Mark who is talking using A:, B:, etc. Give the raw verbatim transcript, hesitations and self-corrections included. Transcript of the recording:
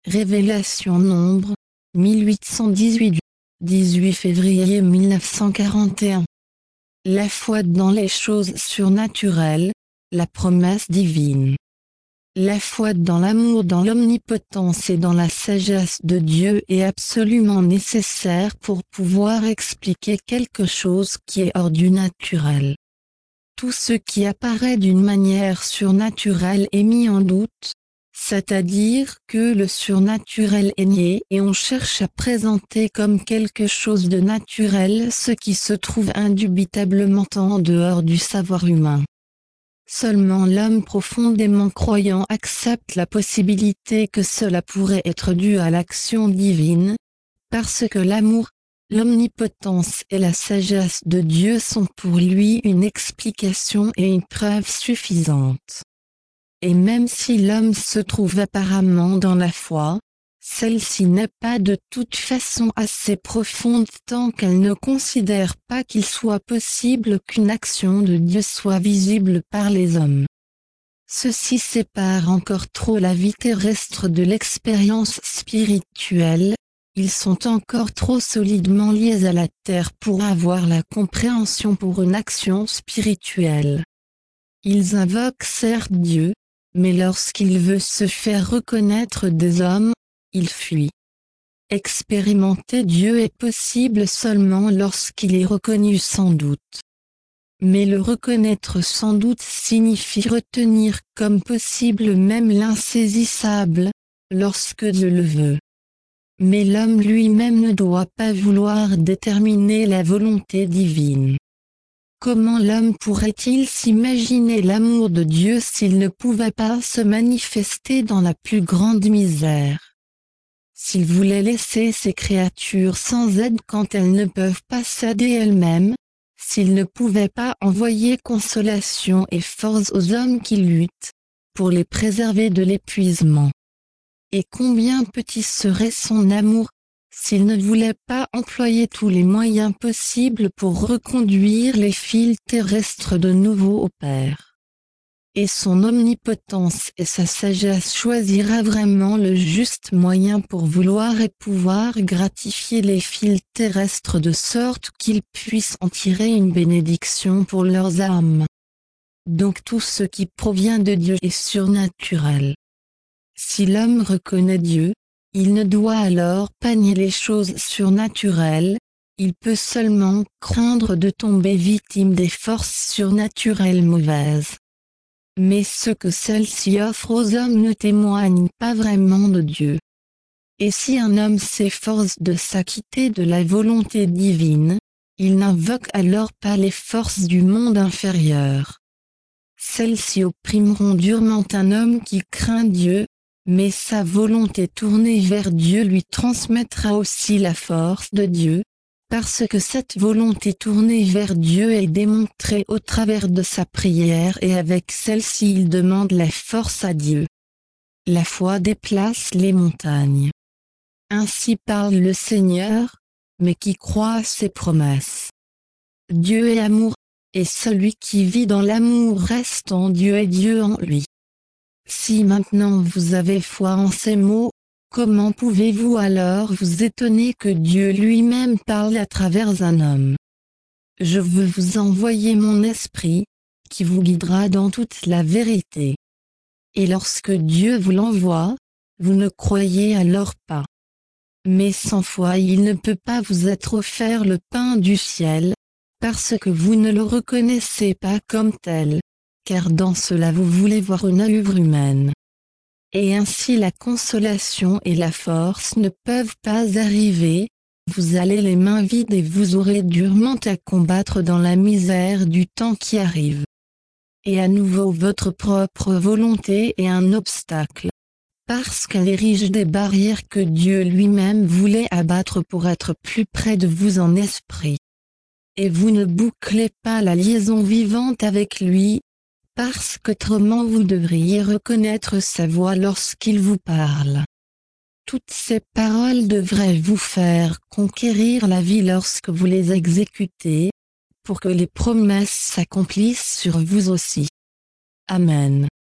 A: Révélation Nombre, mille huit cent dix-huit, dix-huit février mille neuf cent quarante et un. La foi dans les choses surnaturelles, la promesse divine. La foi dans l'amour, dans l'omnipotence et dans la sagesse de Dieu est absolument nécessaire pour pouvoir expliquer quelque chose qui est hors du naturel. Tout ce qui apparaît d'une manière surnaturelle est mis en doute, c'est-à-dire que le surnaturel est nié et on cherche à présenter comme quelque chose de naturel ce qui se trouve indubitablement en dehors du savoir humain. Seulement l'homme profondément croyant accepte la possibilité que cela pourrait être dû à l'action divine, parce que l'amour, l'omnipotence et la sagesse de Dieu sont pour lui une explication et une preuve suffisantes. Et même si l'homme se trouve apparemment dans la foi, celle-ci n'est pas de toute façon assez profonde tant qu'elle ne considère pas qu'il soit possible qu'une action de Dieu soit visible par les hommes. Ceci sépare encore trop la vie terrestre de l'expérience spirituelle, ils sont encore trop solidement liés à la terre pour avoir la compréhension pour une action spirituelle. Ils invoquent certes Dieu, mais lorsqu'il veut se faire reconnaître des hommes, il fuit. Expérimenter Dieu est possible seulement lorsqu'il est reconnu sans doute. Mais le reconnaître sans doute signifie retenir comme possible même l'insaisissable, lorsque Dieu le veut. Mais l'homme lui-même ne doit pas vouloir déterminer la volonté divine. Comment l'homme pourrait-il s'imaginer l'amour de Dieu s'il ne pouvait pas se manifester dans la plus grande misère? S'il voulait laisser ses créatures sans aide quand elles ne peuvent pas s'aider elles-mêmes, s'il ne pouvait pas envoyer consolation et force aux hommes qui luttent, pour les préserver de l'épuisement. Et combien petit serait son amour, s'il ne voulait pas employer tous les moyens possibles pour reconduire les fils terrestres de nouveau au Père. Et son omnipotence et sa sagesse choisira vraiment le juste moyen pour vouloir et pouvoir gratifier les fils terrestres de sorte qu'ils puissent en tirer une bénédiction pour leurs âmes. Donc tout ce qui provient de Dieu est surnaturel. Si l'homme reconnaît Dieu, il ne doit alors pas nier les choses surnaturelles, il peut seulement craindre de tomber victime des forces surnaturelles mauvaises. Mais ce que celles-ci offrent aux hommes ne témoigne pas vraiment de Dieu. Et si un homme s'efforce de s'acquitter de la volonté divine, il n'invoque alors pas les forces du monde inférieur. Celles-ci opprimeront durement un homme qui craint Dieu, mais sa volonté tournée vers Dieu lui transmettra aussi la force de Dieu, parce que cette volonté tournée vers Dieu est démontrée au travers de sa prière et avec celle-ci il demande la force à Dieu. La foi déplace les montagnes. Ainsi parle le Seigneur, mais qui croit à ses promesses. Dieu est amour, et celui qui vit dans l'amour reste en Dieu et Dieu en lui. Si maintenant vous avez foi en ces mots, comment pouvez-vous alors vous étonner que Dieu lui-même parle à travers un homme? Je veux vous envoyer mon esprit, qui vous guidera dans toute la vérité. Et lorsque Dieu vous l'envoie, vous ne croyez alors pas. Mais sans foi il ne peut pas vous être offert le pain du ciel, parce que vous ne le reconnaissez pas comme tel, car dans cela vous voulez voir une œuvre humaine. Et ainsi la consolation et la force ne peuvent pas arriver, vous allez les mains vides et vous aurez durement à combattre dans la misère du temps qui arrive. Et à nouveau votre propre volonté est un obstacle, parce qu'elle érige des barrières que Dieu lui-même voulait abattre pour être plus près de vous en esprit. Et vous ne bouclez pas la liaison vivante avec lui, parce qu'autrement vous devriez reconnaître sa voix lorsqu'il vous parle. Toutes ces paroles devraient vous faire conquérir la vie lorsque vous les exécutez, pour que les promesses s'accomplissent sur vous aussi. Amen.